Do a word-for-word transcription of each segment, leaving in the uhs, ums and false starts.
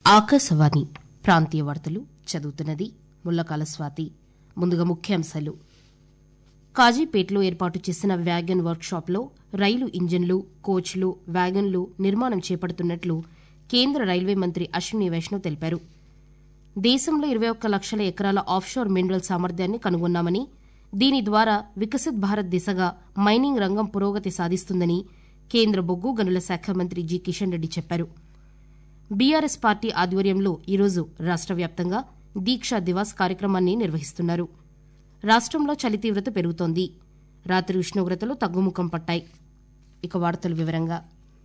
ఆకాశవాణి ప్రాంతీయ వార్తలు చదువుతున్నది ముల్లకాల స్వాతి. ముందుగా ముఖ్యాంశాలు. కాజీపేటలో ఏర్పాటు చేసిన వ్యాగన్ వర్క్షాప్లో రైలు ఇంజన్లు, కోచ్లు, వ్యాగన్లు నిర్మాణం చేపడుతున్నట్లు కేంద్ర రైల్వే మంత్రి అశ్విని వైష్ణవ్ తెలిపారు. దేశంలో ఇరవై ఒక్క లక్షల ఎకరాల ఆఫ్షోర్ మినరల్ సామర్థ్యాన్ని కనుగొన్నామని, దీని ద్వారా వికసిత్ భారత్ దిశగా మైనింగ్ రంగం పురోగతి సాధిస్తుందని కేంద్ర బొగ్గు గనుల శాఖ మంత్రి జి కిషన్ రెడ్డి చెప్పారు. బీఆర్ఎస్ పార్టీ ఆధ్వర్యంలో ఈరోజు రాష్ట్ర వ్యాప్తంగా దీక్షా దివాస్ కార్యక్రమాన్ని నిర్వహిస్తున్నారు. రాష్ట్రంలో చలి తీవ్రత పెరుగుతోంది. రాత్రి ఉష్ణోగ్రతలు తగ్గుముఖం పట్టాయి. ఇక వార్తల వివరంగా.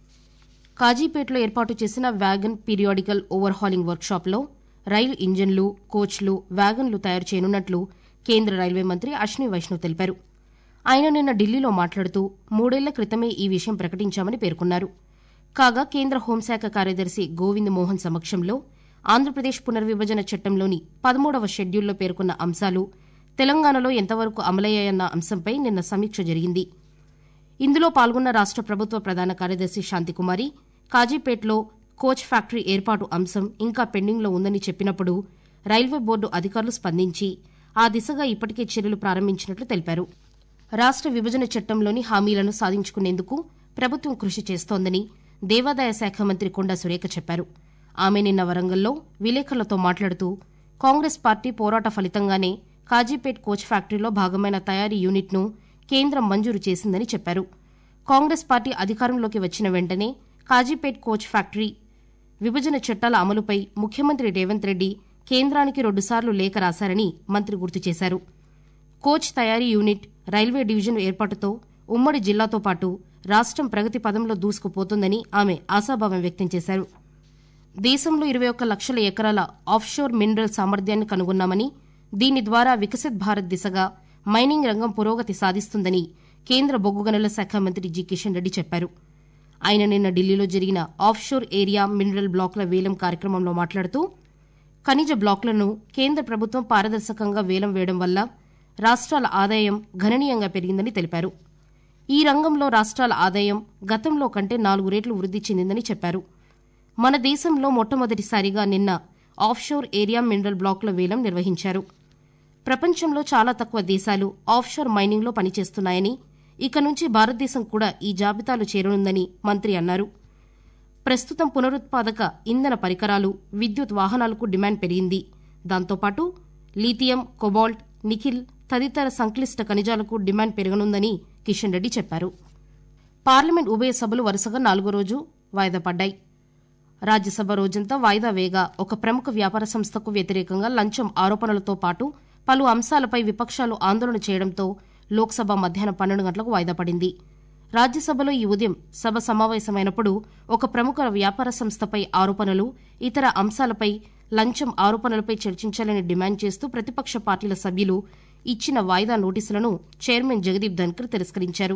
కాజీపేటలో ఏర్పాటు చేసిన వ్యాగన్ పీరియాడికల్ ఓవర్ హాలింగ్ వర్క్షాప్లో రైలు ఇంజన్లు, కోచ్లు, వ్యాగన్లు తయారు చేయనున్నట్లు కేంద్ర రైల్వే మంత్రి అశ్విని వైష్ణవ్ తెలిపారు. ఆయన నిన్న ఢిల్లీలో మాట్లాడుతూ మూడేళ్ల క్రితమే ఈ విషయం ప్రకటించామని పేర్కొన్నారు. కాగా కేంద్ర హోంశాఖ కార్యదర్శి గోవింద్ మోహన్ సమక్షంలో ఆంధ్రప్రదేశ్ పునర్విభజన చట్టంలోని పదమూడవ షెడ్యూల్లో పేర్కొన్న అంశాలు తెలంగాణలో ఎంతవరకు అమలయ్యాయన్న అంశంపై నిన్న సమీక్ష జరిగింది. ఇందులో పాల్గొన్న రాష్ట ప్రభుత్వ ప్రధాన కార్యదర్శి శాంతికుమారి కాజీపేటలో కోచ్ ఫ్యాక్టరీ ఏర్పాటు అంశం ఇంకా పెండింగ్లో ఉందని చెప్పినప్పుడు రైల్వే బోర్డు అధికారులు స్పందించి ఆ దిశగా ఇప్పటికే చర్యలు ప్రారంభించినట్లు తెలిపారు. రాష్ట విభజన చట్టంలోని హామీలను సాధించుకునేందుకు ప్రభుత్వం కృషి చేస్తోందని దేవాదాయ శాఖ మంత్రి కొండా సురేఖ చెప్పారు. ఆమె నిన్న వరంగల్లో విలేకరులతో మాట్లాడుతూ కాంగ్రెస్ పార్టీ పోరాట ఫలితంగానే కాజీపేట్ కోచ్ ఫ్యాక్టరీలో భాగమైన తయారీ యూనిట్ను కేంద్రం మంజూరు చేసిందని చెప్పారు. కాంగ్రెస్ పార్టీ అధికారంలోకి వచ్చిన వెంటనే కాజీపేట్ కోచ్ ఫ్యాక్టరీ విభజన చట్టాల అమలుపై ముఖ్యమంత్రి రేవంత్ రెడ్డి కేంద్రానికి రెండుసార్లు లేఖ రాశారని మంత్రి గుర్తు చేశారు. కోచ్ తయారీ యూనిట్ రైల్వే డివిజన్ ఏర్పాటుతో ఉమ్మడి జిల్లాతో పాటు రాష్టం ప్రగతి పదంలో దూసుకుపోతుందని ఆమె ఆశాభావం వ్యక్తం చేశారు. దేశంలో ఇరవై ఒక్క లక్షల ఎకరాల ఆఫ్షోర్ మినరల్ సామర్థ్యాన్ని కనుగొన్నామని, దీని ద్వారా వికసిత్ భారత్ దిశగా మైనింగ్ రంగం పురోగతి సాధిస్తుందని కేంద్ర బొగ్గు గనుల శాఖ మంత్రి జి కిషన్ రెడ్డి చెప్పారు. ఆయన నిన్న ఢిల్లీలో జరిగిన ఆఫ్షోర్ ఏరియా మినరల్ బ్లాకుల వేలం కార్యక్రమంలో మాట్లాడుతూ ఖనిజ బ్లాకులను కేంద్ర ప్రభుత్వం పారదర్శకంగా వేలం వేయడం వల్ల రాష్ట్రాల ఆదాయం గణనీయంగా పెరిగిందని తెలిపారు. ఈ రంగంలో రాష్ట్రాల ఆదాయం గతంలో కంటే నాలుగు రెట్లు వృద్ధి చెందిందని చెప్పారు. మన దేశంలో మొట్టమొదటిసారిగా నిన్న ఆఫ్షోర్ ఏరియా మినరల్ బ్లాకుల వేలం నిర్వహించారు. ప్రపంచంలో చాలా తక్కువ దేశాలు ఆఫ్షోర్ మైనింగ్లో పనిచేస్తున్నాయని, ఇక నుంచి భారతదేశం కూడా ఈ జాబితాలో చేరనుందని మంత్రి అన్నారు. ప్రస్తుతం పునరుత్పాదక ఇంధన పరికరాలు, విద్యుత్ వాహనాలకు డిమాండ్ పెరిగింది. దాంతోపాటు లీథియం, కొబాల్ట్, నిఖిల్ తదితర సంక్లిష్ట ఖనిజాలకు డిమాండ్ పెరగనుందని కిషన్ రెడ్డి చెప్పారు. పార్లమెంట్ ఉభయ సభలు వరుసగా నాలుగో రోజు వాయిదా పడ్డాయి. రాజ్యసభ రోజంతా వాయిదా వేగా ఒక ప్రముఖ వ్యాపార సంస్థకు వ్యతిరేకంగా లంచం ఆరోపణలతో పాటు పలు అంశాలపై విపక్షాలు ఆందోళన చేయడంతో లోక్సభ మధ్యాహ్నం పన్నెండు గంటలకు వాయిదా పడింది. రాజ్యసభలో ఈ ఉదయం సభ సమావేశమైనప్పుడు ఒక ప్రముఖ వ్యాపార సంస్థపై ఆరోపణలు, ఇతర అంశాలపై లంచం ఆరోపణలపై చర్చించాలని డిమాండ్ చేస్తూ ప్రతిపక్ష పార్టీల సభ్యులు ఇచ్చిన వాయిదా నోటీసులను చైర్మన్ జగదీప్ ధన్కర్ తిరస్కరించారు.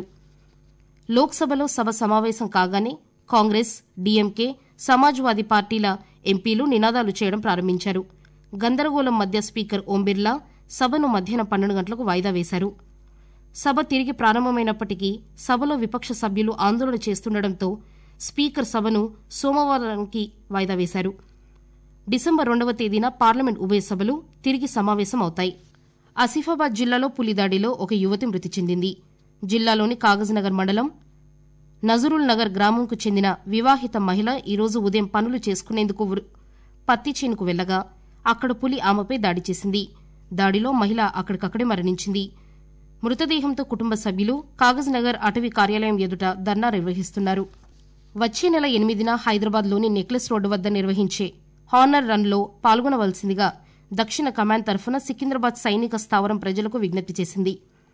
లోక్సభలో సభ సమావేశం కాగానే కాంగ్రెస్, డీఎంకే, సమాజ్వాదీ పార్టీల ఎంపీలు నినాదాలు చేయడం ప్రారంభించారు. గందరగోళం మధ్య స్పీకర్ ఓం బిర్లా సభను మధ్యాహ్నం పన్నెండు గంటలకు వాయిదా వేశారు. సభ తిరిగి ప్రారంభమైనప్పటికీ సభలో విపక్ష సభ్యులు ఆందోళన చేస్తుండటంతో స్పీకర్ సభను సోమవారానికి వాయిదా వేశారు. డిసెంబర్ రెండవ తేదీన పార్లమెంట్ ఉభయ సభలు తిరిగి సమావేశం అవుతాయి. ఆసిఫాబాద్ జిల్లాలో పులిదాడిలో ఒక యువతి మృతి చెందింది. జిల్లాలోని కాగజ్నగర్ మండలం నజరుల్ నగర్ గ్రామంకు చెందిన వివాహిత మహిళ ఈరోజు ఉదయం పనులు చేసుకునేందుకు పత్తి చేనుకు వెళ్లగా అక్కడ పులి ఆమెపై దాడి చేసింది. దాడిలో మహిళ అక్కడికక్కడే మరణించింది. మృతదేహంతో కుటుంబ సభ్యులు కాగజ్నగర్ అటవీ కార్యాలయం ఎదుట ధర్నా నిర్వహిస్తున్నారు. వచ్చే నెల ఎనిమిదిన హైదరాబాద్లోని నెక్లెస్ రోడ్డు వద్ద నిర్వహించే హానర్ రన్లో పాల్గొనవలసిందిగా దక్షిణ కమాండ్ తరఫున సికింద్రాబాద్ సైనిక స్థావరం ప్రజలకు విజ్ఞప్తి చేసింది.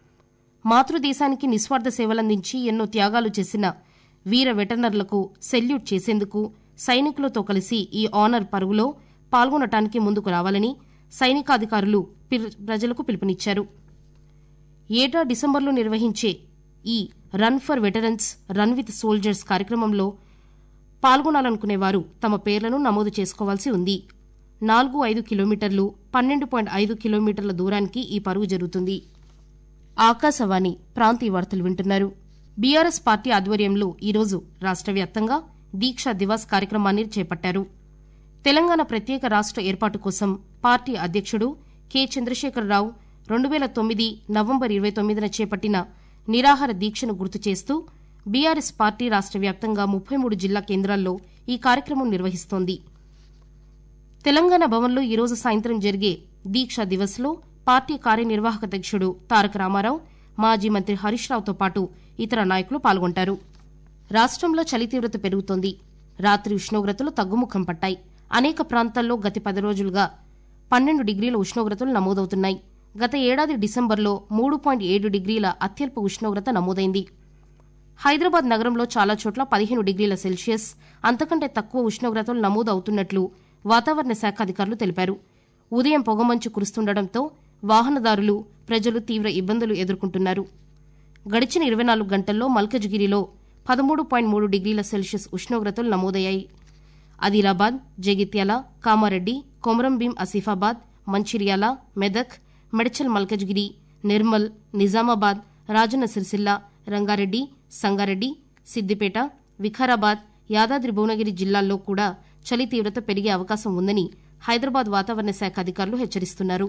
మాతృదేశానికి నిస్వార్థ సేవలందించి ఎన్నో త్యాగాలు చేసిన వీర వెటర్నర్లకు సెల్యూట్ చేసేందుకు సైనికులతో కలిసి ఈ ఆనర్ పరుగులో పాల్గొనటానికి ముందుకు రావాలని సైనికాధికారులు ప్రజలకు పిలుపునిచ్చారు. ఏటా డిసెంబర్లో నిర్వహించే ఈ run for veterans, run with soldiers కార్యక్రమంలో పాల్గొనాలనుకునేవారు తమ పేర్లను నమోదు చేసుకోవాల్సి ఉంది. నాలుగు ఐదు కిలోమీటర్లు, పన్నెండు పాయింట్ ఐదు కిలోమీటర్ల దూరానికి ఈ పరుగు జరుగుతుంది. ఆకాశవాణి ప్రాంతీయ వార్తలు వింటున్నారు. బీఆర్ఎస్ పార్టీ ఆధ్వర్యంలో ఈరోజు రాష్ట్ర వ్యాప్తంగా దీక్షా దివాస్ కార్యక్రమాన్ని చేపట్టారు. తెలంగాణ ప్రత్యేక రాష్ట ఏర్పాటు కోసం పార్టీ అధ్యక్షుడు కె చంద్రశేఖరరావు రెండు వేల తొమ్మిది నవంబర్ ఇరవై తొమ్మిదిన చేపట్టిన నిరాహార దీక్షను గుర్తు చేస్తూ బీఆర్ఎస్ పార్టీ రాష్ట వ్యాప్తంగా ముప్పై మూడు జిల్లా కేంద్రాల్లో ఈ కార్యక్రమం నిర్వహిస్తోంది. తెలంగాణ భవన్లో ఈరోజు సాయంత్రం జరిగే దీక్షా దివస్లో పార్టీ కార్యనిర్వాహక అధ్యక్షుడు తారక రామారావు, మాజీ మంత్రి హరీష్ రావుతో పాటు ఇతర నాయకులు పాల్గొంటారు. రాష్టంలో చలి తీవ్రత పెరుగుతోంది. రాత్రి ఉష్ణోగ్రతలు తగ్గుముఖం పట్టాయి. అనేక ప్రాంతాల్లో గత పది రోజులుగా పన్నెండు డిగ్రీల ఉష్ణోగ్రతలు నమోదవుతున్నాయి. గత ఏడాది డిసెంబర్లో మూడు పాయింట్ ఏడు డిగ్రీల అత్యల్ప ఉష్ణోగ్రత నమోదైంది. హైదరాబాద్ నగరంలో చాలా చోట్ల పదిహేను డిగ్రీల సెల్సియస్ అంతకంటే తక్కువ ఉష్ణోగ్రతలు నమోదు అవుతున్నట్లు వాతావరణ శాఖ అధికారులు తెలిపారు. ఉదయం పొగమంచు కురుస్తుండటంతో వాహనదారులు, ప్రజలు తీవ్ర ఇబ్బందులు ఎదుర్కొంటున్నారు. గడిచిన ఇరవై నాలుగు గంటల్లో మల్కజ్గిరిలో పదమూడు పాయింట్ మూడు డిగ్రీల సెల్సియస్ ఉష్ణోగ్రతలు నమోదయ్యాయి. ఆదిలాబాద్, జగిత్యాల, కామారెడ్డి, కొమరంభీం ఆసిఫాబాద్, మంచిర్యాల, మెదక్, మెడ్చల్ మల్కజ్గిరి, నిర్మల్, నిజామాబాద్, రాజన్న సిరిసిల్ల, రంగారెడ్డి, సంగారెడ్డి, సిద్దిపేట, వికారాబాద్, యాదాద్రి భువనగిరి జిల్లాల్లో కూడా చలి తీవ్రత పెరిగే అవకాశం ఉందని హైదరాబాద్ వాతావరణ శాఖ అధికారులు హెచ్చరిస్తున్నారు.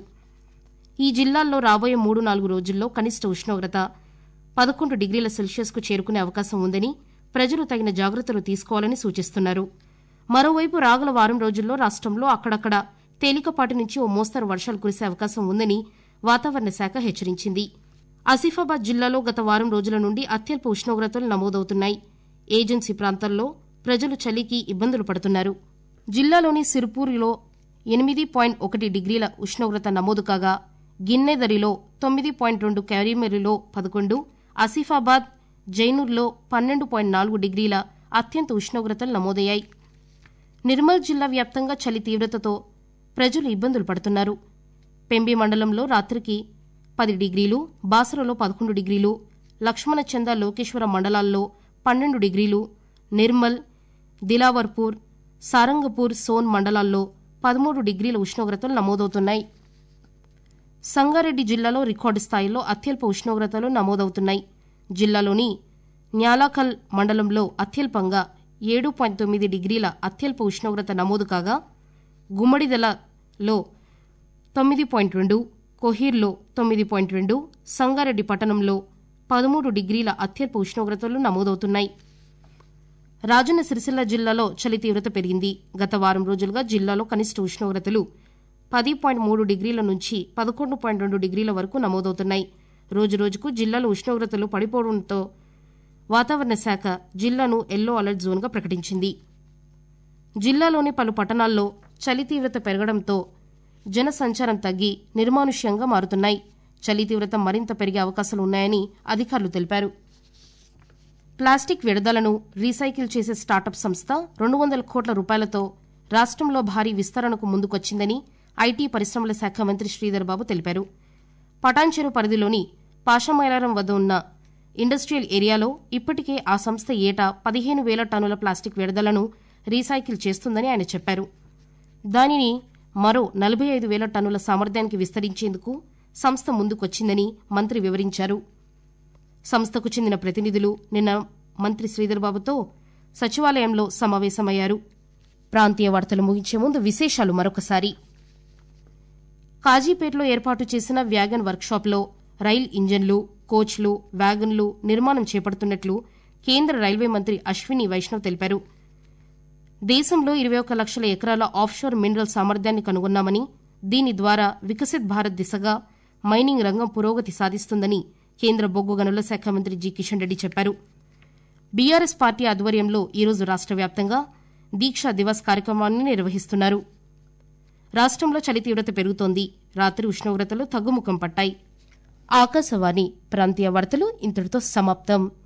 ఈ జిల్లాల్లో రాబోయే మూడు నాలుగు రోజుల్లో కనిష్ట ఉష్ణోగ్రత పదకొండు డిగ్రీల సెల్సియస్కు చేరుకునే అవకాశం ఉందని ప్రజలు తగిన జాగ్రత్తలు తీసుకోవాలని సూచిస్తున్నారు. మరోవైపు రాగల వారం రోజుల్లో రాష్టంలో అక్కడక్కడ తేలికపాటి నుంచి ఓ మోస్తరు వర్షాలు కురిసే అవకాశం ఉందని వాతావరణ శాఖ హెచ్చరించింది. ఆసిఫాబాద్ జిల్లాలో గత వారం రోజుల నుండి అత్యల్ప ఉష్ణోగ్రతలు నమోదవుతున్నాయి. ఏజెన్సీ ప్రాంతాల్లో ప్రజలు చలికి ఇబ్బందులు పడుతున్నారు. జిల్లాలోని సిర్పూర్లో ఎనిమిది పాయింట్ ఒకటి డిగ్రీల ఉష్ణోగ్రత నమోదు కాగా, గిన్నెదరిలో తొమ్మిది పాయింట్ రెండు, క్యారిమెరిలో పదకొండు, ఆసిఫాబాద్, జైనూర్లో పన్నెండు పాయింట్ నాలుగు డిగ్రీల అత్యంత ఉష్ణోగ్రతలు నమోదయ్యాయి. నిర్మల్ జిల్లా వ్యాప్తంగా చలి తీవ్రతతో ప్రజలు ఇబ్బందులు పడుతున్నారు. పెంబి మండలంలో రాత్రికి పది డిగ్రీలు, బాసరలో పదకొండు డిగ్రీలు, లక్ష్మణచంద, లోకేశ్వర మండలాల్లో పన్నెండు డిగ్రీలు, నిర్మల్, దిలావర్పూర్, సారంగపూర్, సోన్ మండలాల్లో పదమూడు డిగ్రీల ఉష్ణోగ్రతలు నమోదవుతున్నాయి. సంగారెడ్డి జిల్లాలో రికార్డు స్థాయిలో అత్యల్ప ఉష్ణోగ్రతలు నమోదవుతున్నాయి. జిల్లాలోని న్యాలాకల్ మండలంలో అత్యల్పంగా ఏడు పాయింట్ తొమ్మిది డిగ్రీల అత్యల్ప ఉష్ణోగ్రత నమోదు కాగా, గుమ్మడిదలలో తొమ్మిది పాయింట్ రెండు, కొహీర్లో తొమ్మిది పాయింట్ రెండు, సంగారెడ్డి పట్టణంలో పదమూడు డిగ్రీల అత్యల్ప ఉష్ణోగ్రతలు నమోదవుతున్నాయి. రాజన్న సిరిసిల్ల జిల్లాలో చలి తీవ్రత పెరిగింది. గత వారం రోజులుగా జిల్లాలో కనిష్ట ఉష్ణోగ్రతలు పది పాయింట్ మూడు డిగ్రీల నుంచి పదకొండు పాయింట్ రెండు డిగ్రీల వరకు నమోదవుతున్నాయి. రోజురోజుకు జిల్లాలో ఉష్ణోగ్రతలు పడిపోవడంతో వాతావరణ శాఖ జిల్లాను ఎల్లో అలర్ట్ జోన్గా ప్రకటించింది. జిల్లాలోని పలు పట్టణాల్లో చలి తీవ్రత పెరగడంతో జన సంచారం తగ్గి నిర్మానుష్యంగా మారుతున్నాయి. చలి తీవ్రత మరింత పెరిగే అవకాశాలున్నాయని అధికారులు తెలిపారు. ప్లాస్టిక్ వ్యర్థాలను రీసైకిల్ చేసే స్టార్టప్ సంస్థ రెండు వందల కోట్ల రూపాయలతో రాష్టంలో భారీ విస్తరణకు ముందుకొచ్చిందని ఐటీ పరిశ్రమల శాఖ మంత్రి శ్రీధర్ బాబు తెలిపారు. పటాన్చెరు పరిధిలోని పాషమైలారం వద్ద ఉన్న ఇండస్ట్రియల్ ఏరియాలో ఇప్పటికే ఆ సంస్థ ఏటా పదిహేను వేల టన్నుల ప్లాస్టిక్ వ్యర్థాలను రీసైకిల్ చేస్తుందని ఆయన చెప్పారు. దానిని మరో నలభై ఐదు వేల టన్నుల సామర్థ్యానికి విస్తరించేందుకు సంస్థ ముందుకొచ్చిందని మంత్రి వివరించారు. సంస్థకు చెందిన ప్రతినిధులు నిన్న మంత్రి శ్రీధర్ బాబుతో సచివాలయంలో సమావేశమయ్యారు. ప్రాంతీయ వార్తలు ముగించే ముందు విశేషాలు మరొకసారి. కాజీపేటలో ఏర్పాటు చేసిన వ్యాగన్ వర్క్షాప్లో రైల్ ఇంజన్లు, కోచ్లు, వ్యాగన్లు నిర్మాణం చేపడుతున్నట్లు కేంద్ర రైల్వే మంత్రి అశ్విని వైష్ణవ్ తెలిపారు. దేశంలో ఇరవై ఒక్క లక్షల ఎకరాల ఆఫ్షోర్ మినరల్ సామర్థ్యాన్ని కనుగొన్నామని, దీని ద్వారా వికసిత్ భారత్ దిశగా మైనింగ్ రంగం పురోగతి సాధిస్తుందని కేంద్ర బొగ్గు గనుల శాఖ మంత్రి జి కిషన్ రెడ్డి చెప్పారు. బీఆర్ఎస్ పార్టీ ఆధ్వర్యంలో ఈరోజు రాష్ట వ్యాప్తంగా దీక్షా దివస్ కార్యక్రమాన్ని నిర్వహిస్తున్నారు. రాష్టంలో చలి తీవ్రత పెరుగుతోంది. రాత్రి ఉష్ణోగ్రతలు తగ్గుముఖం పట్టాయి. ఆకాశవాణి ప్రాంతీయ వార్తలు ఇంతటితో సమాప్తం.